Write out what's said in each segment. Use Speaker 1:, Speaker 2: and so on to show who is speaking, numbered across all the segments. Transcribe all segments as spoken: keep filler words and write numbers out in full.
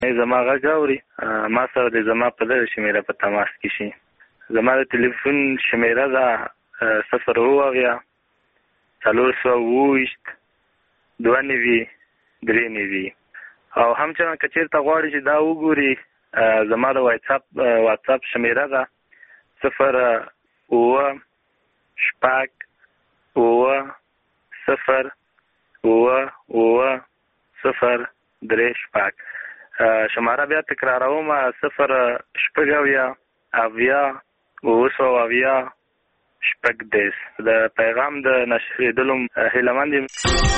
Speaker 1: زما غږ اوري، ما سره د زما په دغه شمیره په تماس کې شي. زما د تلیفون شمیره ده صفر اووه اویا څلور سوه اووه ویشت دوه نوي درې نوي. او همچنان که چېرته غواړي چې دا وګوري، زما د واتساپ واتساپ شمیره ده صفر اووه شپږ اووه صفر اووه اووه صفر درې شپږ. شماره بیا تکراروم، صفر شپږ اویا اویا اووه سوه اویا شپږ دېرش. د پیغام د نشریدلو هیلهمند یم.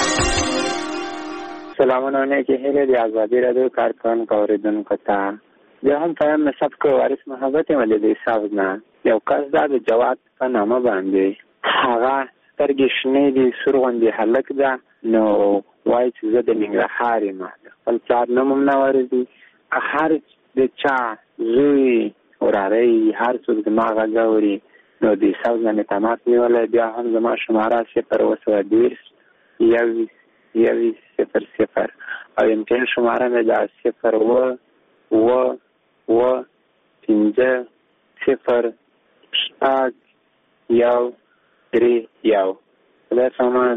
Speaker 2: سلامونه نیکې هیلې د ازادي راډیو کارکوونکو اورېدونکو ته. زه هم فهم نسب کو وارث محبت یم له دې حساب نه. یو کس دا د جواد په نامه باندې هغه سترګې شنې دي، سور غوندې هلک ده، نو وایي چې زه د ننګرهار یم. خپل پلار نوم هم نه ورځي. هر د چا زوی وراره هر څوک زما غږ اوري نو د حساب نه مې تماس نیولی. بیا هم زما شماره صفر اووه سوه دېرش یوویشت یوویشت صفر صفر او امتحان شماره مې ده صفر اووه اووه اووه پنځه صفر شپږ یو درې یو. خدای سامان.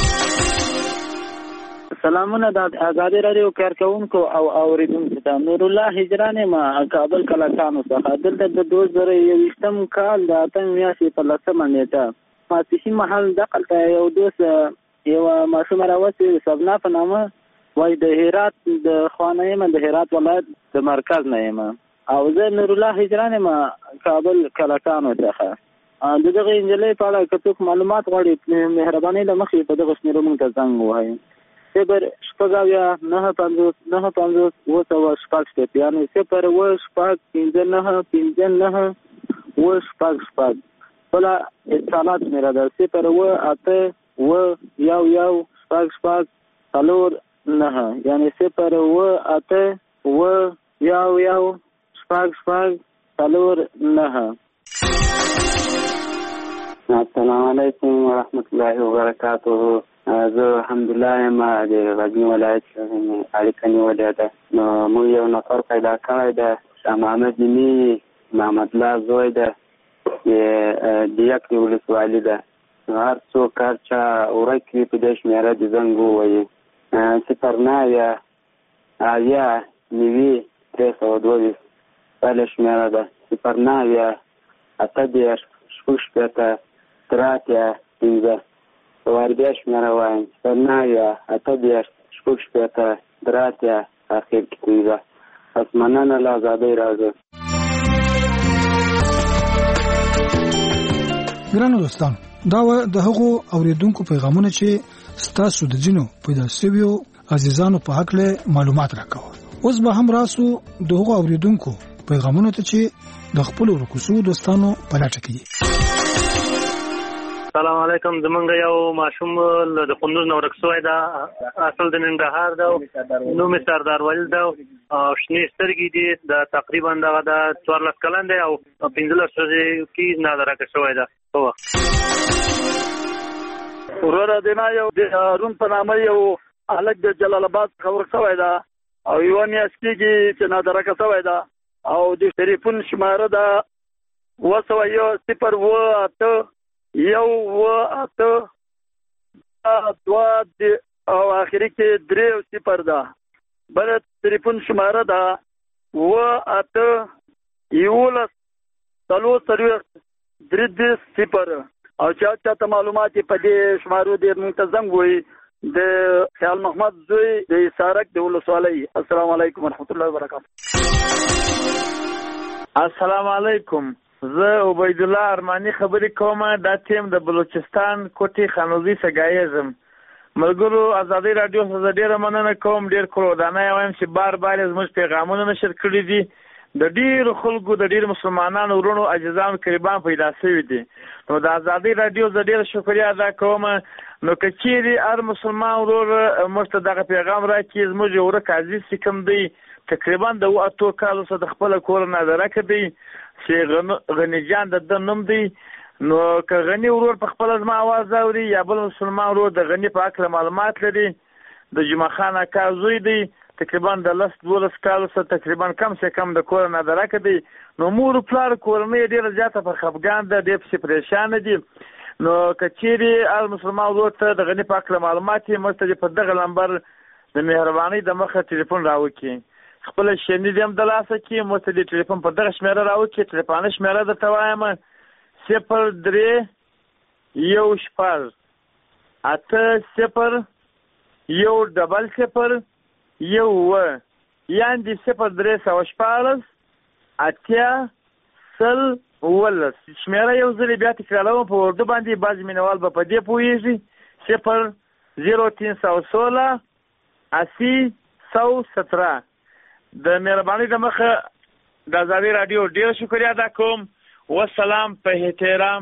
Speaker 3: سلامونه د ازادي راډیو کارکوونکو او اوریدونکو ته. نور الله هجران یم کابل کلکانو څخه. دلته د دوه زره یوویشتم کال د اتم میاشتې په لسمه نیټه ماسپښین مهال دغلته یو دوست یوه ماشومه راوستې سبنا په نامه، وایي د هرات د خوا نه یم، د هرات ولایت د مرکز نه یم. او زه نور الله هجران یم کابل کلکانو څخه. د دغه نجلۍ په اړه که څوک معلومات غواړي، مهرباني له مخې په دغه شمېرو موږ ته زنګ ووهئ. صفر شپږ اویا نهه پنځوس نهه پنځوس اووه سوه شپږ شپېته، یعنې صفر اووه شپږ پنځه نهه پنځه نهه اووه شپږ شپږ. بله اتصالات شمېره ده صفر اووه اته اووه یو یو شپږ شپږ څلور نهه، یعنې صفر اووه اته اووه یو یو شپږ شپږ څلور نهه.
Speaker 2: السلام علیکم ورحمت الله وبرکاته. زه الحمدلله یم د غزني ولایت اړیکه نیولې ده. نو موږ یو نفر پیدا کړی ده، شاه محمد جیني محمد الله زوی ده، د یک ولسوالي ده. هر څوک هر چا ورک وي په دې شمېره د زنګ ووایي. صفر نهه اویا اویا نوي درې سوه دوه ویشت بله شمېره ده. صفر نهه اویا اته دېرش شپږ شپېته درې اتیا پنځه. واردیا شمېره وایم صفر نهه اویا اته دېرش شپږ شپېته درې اتیا اخر کې پنځه. پس مننه له ازادۍ راډیو.
Speaker 4: ګرانو دوستانو، دا و د هغو اوریدونکو پیغامونه چې ستاسو د ځینو پیدا شویو عزیزانو په هکله معلومات راکوه. اوس به هم راسو د هغو اوریدونکو پیغامونه ته چې د خپل ورکوسو دوستانو په لټه کې دي.
Speaker 1: السلام علیکم. زمونږ یو ماشوم د کندوز نه ورک شوی ده، اصل د ننګرهار ده، نوم یې سردار ولی ده او شنې سترګې دي. د تقریبا دغه د څوارلس کلن دی او پنځلس ورځې کې نادرکه شوی ده.
Speaker 5: وروره دینا یو د هارون په نامه یو هلک د جلال آباد څخه ورک شوی ده او یوه میاشت کېږي چې نادرکه شوی ده. او د ټلیفون شماره ده اووه سوه یو صفر اووه اته یو اووه اته دوه او آخري کې درې صفر ده. بله ټلیفون شماره ده اووه اته یولس څلور څلوېښت درې دېرش صفر. او چا چاته معلومات په دې شمارو دې موږ ته زنګ ووایي. د خیال محمد زوی د حصارک د ولسوالۍ. السلام علیکم ورحمت الله وبرکاته.
Speaker 6: السلام علیکم. زه عبید الله ارمانی خبرې کوم. دا ټیم د بلوچستان کوټې خانوزي سګایزم. ملګرو ازادي راډیو څخه ډیره مننه کوم. ډیر کورودانه وایم چې بار بار زموږ پیغامونه نشر کړي دي. د ډیرو خلکو د ډیرو مسلمانانو ورونو عزیزانو قریبان پیدا شوي دي. نو د ازادي راډیو زه ډیره شکریا ادا کوم. نو که چیرې هر مسلمان ورور موږ ته دغه پیغام راکړي، زموږ یو ورک عزیز چې کوم دی تقریبا د اوه اتو کالو څخه د خپله کوره نادرکه دی چې غني جان د ده نوم دی. نو که غني ورور په خپله زما اواز اوري یا بل مسلمان ورور د غني په هکله معلومات لري، د جمعه خان اکا زوی دی، تقریبا د لس دولس کالو څخه تقریبا کم سے کم د کور نه درکه دی. نو مور پلار کورنۍ ډېره زیاته په خفګان ده، ډېر پسې پریشانه دي. نو که چیرې هر مسلمان ورور ته د غني په هکله معلومات یې موږ ته په دغه نمبر د مهربانۍ د مخه ټلیفون راوکړي، خپله شنید هم د لاسه کړي، موږ ته د ټلیفون په دغه شمېره راوکړي. ټلیفوني شمېره درته وایم صفر درې یو شپږ اته صفر یو ډبل صفر یو اووه، یعنې صفر درې سوه شپاړس اتیا سل اوولس. شمېره یو ځلې بیا تکراروم په اردو باندې، بعضې مینهوال به په دې پوهېږي. صفر زیرو تین سو سوله اسی سو ستره. د مهربانۍ د مخه د ازادۍ راډیو ډېر شکریه ادا کوم. والسلام په احترام.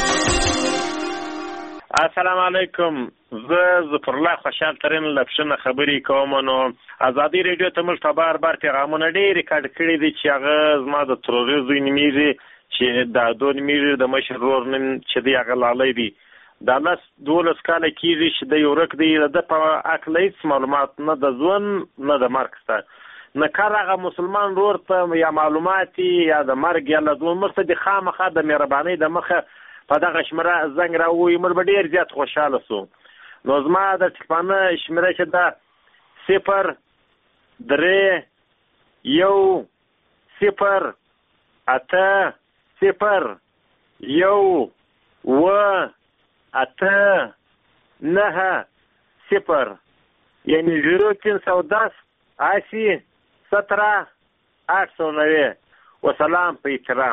Speaker 6: السلام علیکم، زه ظفرالله خوشحال ترین له پښنه خبرې کوم. نو ازادۍ راډیو ته موږ ته بار بار پیغامونه ډېر ریکارډ کړي دي چې هغه زما د تروري زوی نومېږي، چې د ادو نومېږي، د مشر ورور نوم چې دی هغه لالی دی. دا لس دولس کاله کېږي چې دی ورک دی. د ده په هکله هېڅ معلومات نه د ژوند نه د مرګ شته، نه کار هغه مسلمان ورور ته یا معلومات یا د مرګ یا له ژوند موږ ته د خامخا د مهربانۍ د مخه په دغه شمېره زنګ راووایي، موږ به ډېر زیات خوشحاله سو. نو زما د ټلیفونه شمېره چې ده صفر درې یو صفر اته صفر یو اووه اته نهه صفر، یعنی زیرو تین سو دس اسی ستره آठ سو نوے. وسلام په احترام.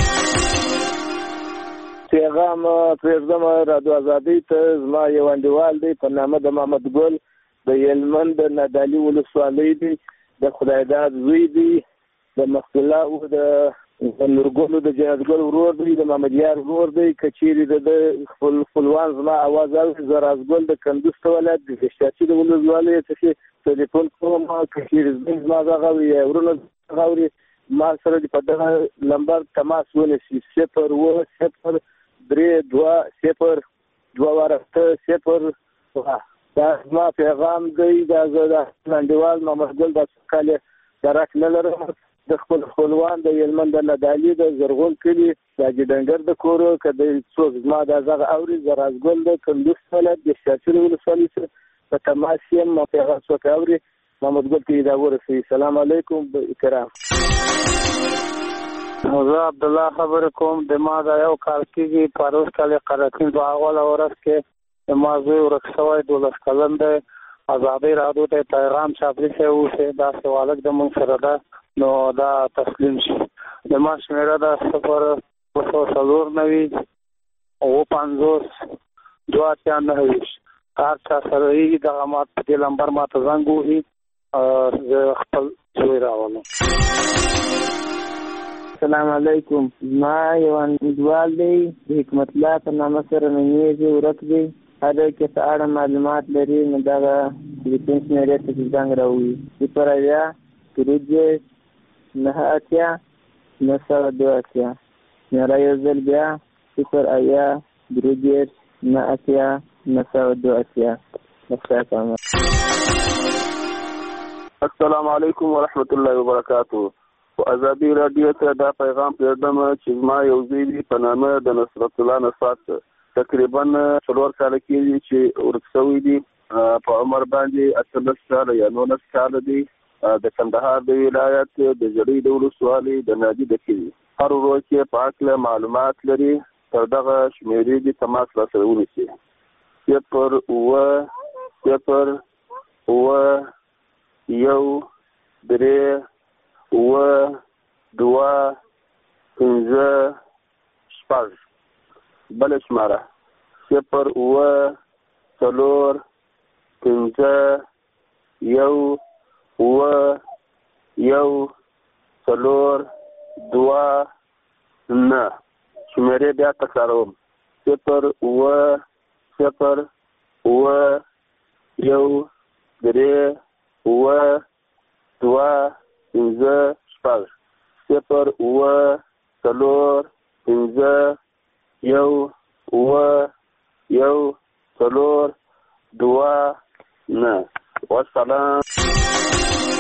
Speaker 7: پیغام پرېږدم رادیو ازادۍ ته. زما یو انډیوال دی په نامه د محمد ګل، د هلمند د نادعلي ولسوالۍ دی، د خدایداد زوی دی، د مخفله او د نورګلو د جنازګل ورور دی، د محمدیار ورور دی. که چیرې د خپل خپلوان زما اواز اوري، زه رازګل د کندوز ته ولایت د دشتاچي د ولسوالۍ څخه ټلیفون کوم. که چیرې زما غږ اوري یا ورونه غږ اوري، ما سره دې په دغه نمبر تماس ونیسي. صفر اووه صفر درې دوه صفر دوه واره اته صفر. دا زما پیغام دی. دا زه د انډیوال محمد ګل د کال درک نه لرم، د خپل خپلوان د هلمند د نادعلي د زرغون کلي د حاجي د کورو. که د څوک زما دا غږ اوري، زه رازګل د کندوز ولایت د دشتاچي ولسوالۍ سره په تماس یم. ما پیغام څوک اوري، محمد ګل ته یې دا ورسوي. سلام علیکم کرام.
Speaker 3: زه عبدالله خبرې کوم. د ما دا یو کال کېږي، پروس کال قراتین په اوله ورځ کې د ما زوی ورک شوی، دولس کلن دی. ازادۍ راډیو ته پیغام چاپلي شوی اوسې داسې والک د مونږ سره ده، نو دا تسلیم شي. د ما شمېره ده صفر دوه سوه څلور نوي اووه پنځوس دوه اتیا نهه ویشت. هر چا سره یې دغه ما په دې نمبر ما ته زنګ ووهي، زه خپل زوی راولم.
Speaker 8: السلام علیکم. ما یو انډیوال دی، د حکمت الله په نامه سره نومېږي، ورک دی. هر کې په اړه معلومات لري، نو دغه ټلیفون شمېرې ته چې زنګ راووهي صفر اویا درې دېرش نهه اتیا نهه سوه دوه اتیا. شمېره یو ځل بیا صفر اویا درې دېرش نهه اتیا نهه سوه دوه اتیا.
Speaker 9: السلام علیکم ورحمت الله وبرکاتو. په ازادۍ راډیو ته دا پیغام پرېږدم چې زما یو زوی دی په نامه د نصرت الله نصرت، تقریبا څلور کاله کېږي چې ورک شوی دی. په عمر باندې اتلس کاله یا نولس کاله دی. د کندهار د ولایت د جړۍ د ولسوالۍ د نادي د کلي. هر ورځ کې په هکله معلومات لري، تر دغه شمېرې دې تماس راسره ونیسي. صفر اووه صفر اووه یو درې اووه دوه پنځه شپږ. بله شماره صفر اووه څلور پنځه یو اووه یو څلور دوه نه. شمېرې بیا تکراروم. صفر اووه صفر اووه یو درې اووه دوه پنځه شپږ. صفر اووه څلور پنځه یو اووه یو څلور دوه نه. والسلام.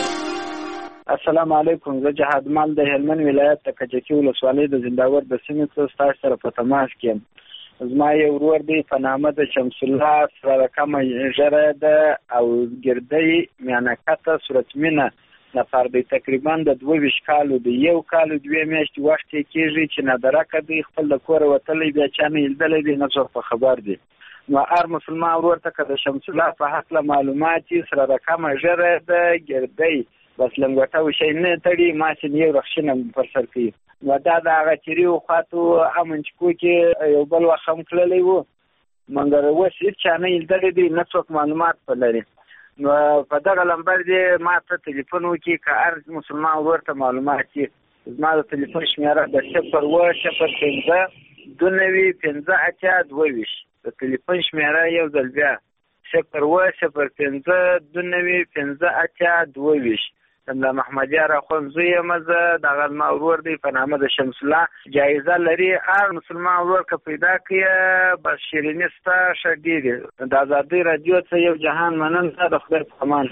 Speaker 3: السلام علیکم. زه جهاد مال د هلمند ولایت د کجکي ولسوالۍ د زنداور د سیمې څخه ستاسو سره په تماس کې یم. زما یو ورور دی په نامه د شمس الله سره رقم ژره ده او ګردۍ میانکته صورتمینه نفر دی. تقریبا د دوه ویشت کالو دی. یو کالو دوه میاشتې وخت کېږي چې نادرکه دی خپل د کور وتلی بیا چا نه لیدلی دی نه څوک په خبر دی. نو هر مسلمان ورور ته که د شمس الله په هکله معلومات یې سره رقم ژره ده ګردۍ بس لنګوټه وشی نه تړي ماسې یو رخشنه پر سر کوي. نو دا د هغه چیري خواته امنچکو کې یو بل وخت هم تللی و مګر اوس هېڅ چا نه لیدلی دی نه څوک معلومات په لري. نو په دغه لمبر دی ما ته تلیفون وکړي که هر مسلمان ورور ته معلومات یې زما د تلیفون شمېره د صفر اوه صفر پنځه دوه نوي پنځه اتیا دوه ویشت د تلیفون شمېره یو ځل بیا صفر اوه صفر پنځه دوه نوي پنځه اتیا دوه ویشت. د محمدیار اخوند زوی یم زه دغه زما ورور دی په نامه د شمس الله جایزه لري. هر مسلمان ورور که پیدا کړي بس شیریني ستا ښه ډېرې د ازادۍ راډیو څخه یو جهان مننه د خدای په امان.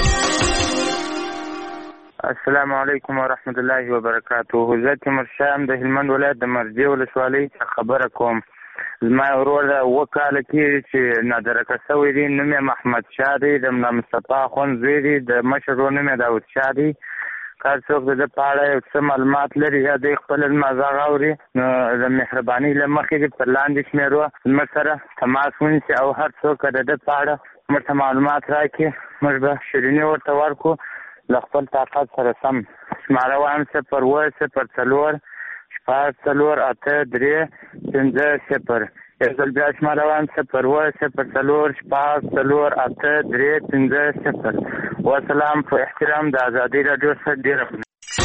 Speaker 10: السلام علیکم ورحمت الله وبرکاته. زه تیمورشاه یم د هلمند ولایت د مرجې ولسوالۍ څخه خبره کوم. زما ورور اوه کاله کېږي چې نادرکه شوی دی. نوم یې محمد شاه دی. د ملا مصطفی اخوند زوی دی. د مشر ورور نوم یې داود شاه دی. که هر څوک د ده په اړه یو څه معلومات لري یا دی خپله زما غږ اوري نو د مهربانۍ له مخې دې پر لاندې شمېرو زموږ سره تماس ونیسي او هر څوک د ده په اړه موږ ته معلومات راکړي موږ به شیریني ورته ورکړو له خپل طاقت سره سم. شماره وایم صفر اوه صفر څلور شپږ څلور اته درې پنځه صفر. یو ځل بیا شماره وایم صفر اوه صفر څلور شپږ څلور اته درې پنځه صفر. وسلام. په احترام د ازادۍ راډیو څخه ډېره.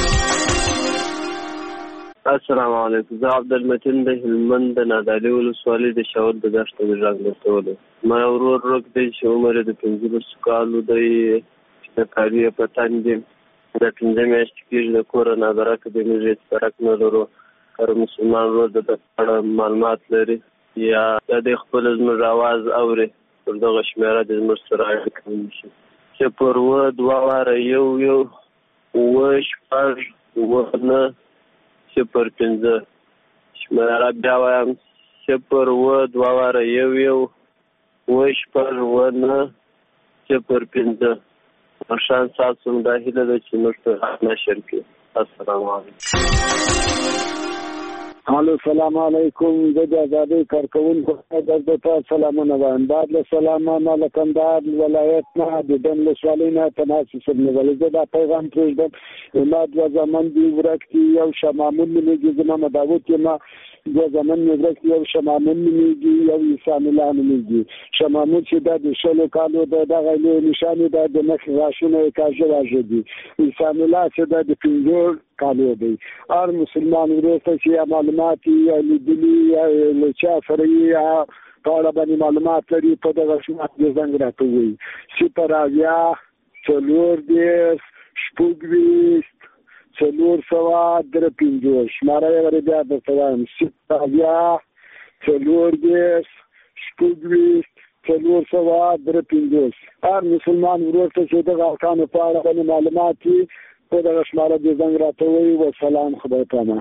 Speaker 11: السلام علیکم. زه عبدالمتین د هلمند د نادعلي ولسوالۍ د شاور د دښته د غږ رسولو. ما ورور روک دی چې عمر یې د پنځلسو کالو دی. د کالي یې په تن دي. د پنځه میاشتې کېږي د کوره نادرکه دی. موږ هېڅ فرق نه لرو. هر مسلمان ورور د ده په اړه معلومات لري یا د خپل زموږ اواز اوري پر دغه شمېره د زموږ سره اړیکه ونیسي. صفر اوه دوه واره یو یو اوه شپږ اوه نه صفر پنځه. شمېره بیا وایم صفر اوه دوه واره یو یو اوه شپږ اوه نه صفر پنځه. مشان ستاسو دا هیله ده چې موږ ته نشر کړي. السلام علیکم.
Speaker 12: الو سلام علیکم. زه د ازادۍ کارکوونکو د ته سلامونه وایم. بعد له سلامه ما له کندهار ولایت نه د دن ولسوالۍ نه تماس وسنیولی. زه دا پیغام پرېږدم ما دوه زامن دي ورک دي. یو شاه مامون نومېږي زما مداوت یم. دوه زامن مې ورک دي. یو شاه مامون نومېږي یو انسان الله نومېږي. شاه مامون چې دا د شلو کالو د دغه لوی نښانې دا د مخ غاښونه یې کاږه واږه دي. انسان الله چې دا د پنځو کالو دی. هر مسلمان ورور ته چې معلومات یا لیدلي یا له چا سره یې په اړه باندې معلومات لري په دغه شمات دې زنګ راته ووایي. صفر اویا څلور دېرش شپږ ویشت څلور سوه درې پنځوس. شماره یې ورې بیا درته وایم صفر اویا څلور دېرش شپږ ویشت څلور سوه درې پنځوس. هر مسلمان ورور ته چې دغه ارکانو په اړه باندې معلومات وي په دغه شماره دې زنګ راته ووایي. وسلام. خدای پامان.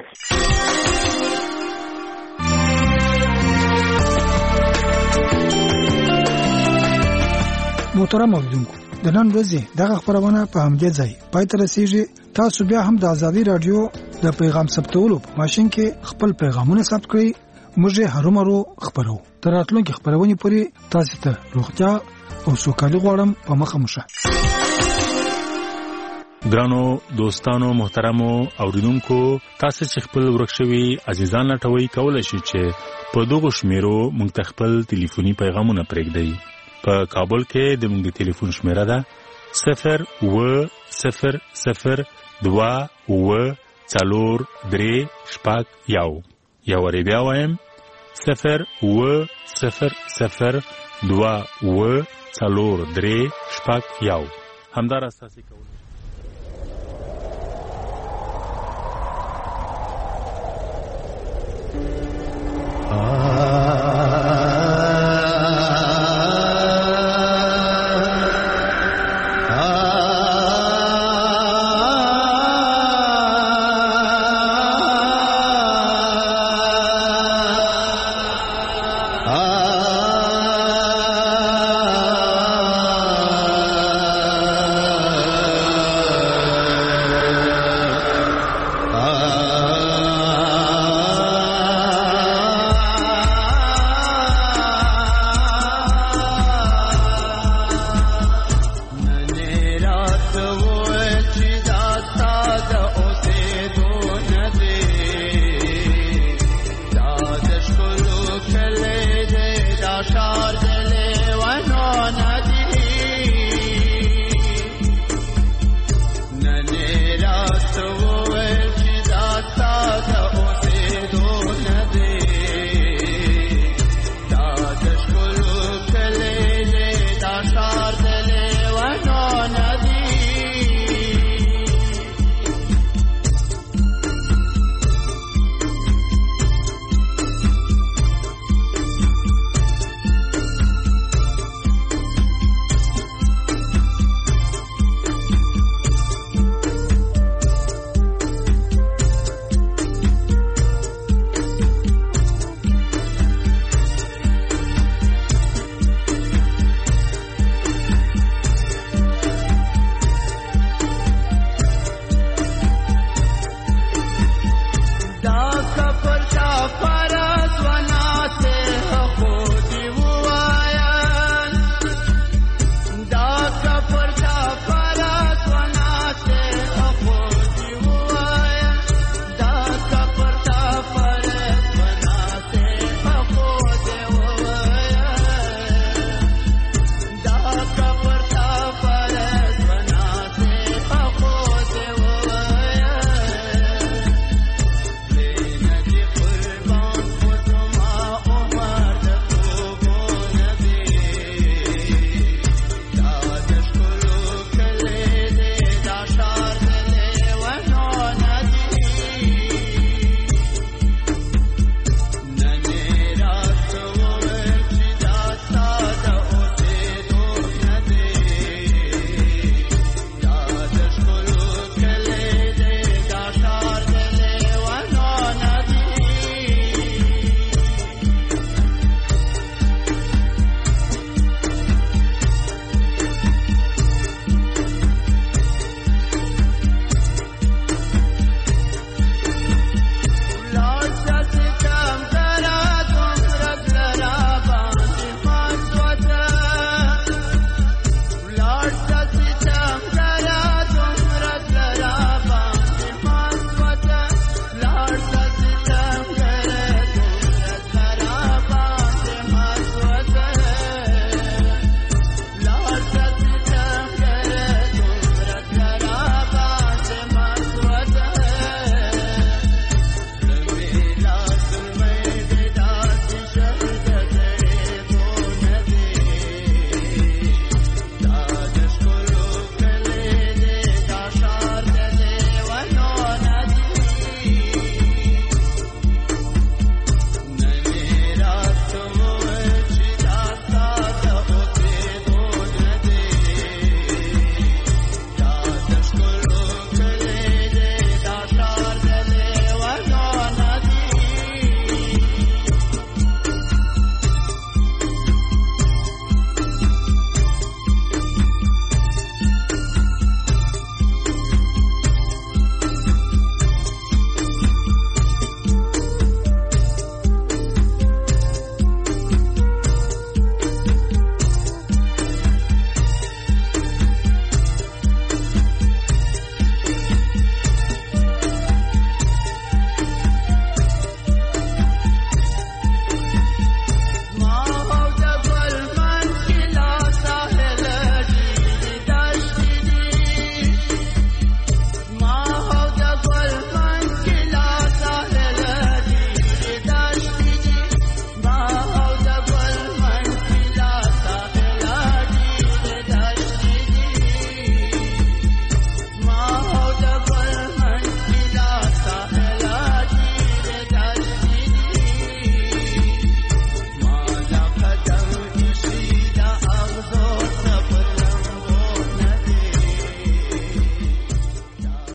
Speaker 4: محترم اوریدونکو د نن ورځې دغه خبرونه په همدې ځای پای ته رسیږي. تاسو بیا هم د ازادۍ راډیو د پیغام ثبتولو په ماشین کې خپل پیغامونه ثبت کړئ. موږ هرومرو خبرو تر راتلونکي خبرونه پورې تاسو ته روغتیا او سوکالي غواړم. په مخه مو شه.
Speaker 13: ګرانو دوستانو محترمو اوریدونکو تاسو چې خپل ورکشوي عزیزان لټوي کولای شئ چې په دغه شمیرو موږ ته خپل ټلیفوني پیغامونه پرېږدئ. په کابل کې د موږ د ټلیفون شمیره ده صفر اوه صفر صفر دوه اوه څلور درې شپږ یو. یو وری بیا وایم صفر اوه صفر صفر دوه اوه څلور درې شپږ یو. همدارسته تاسو کولی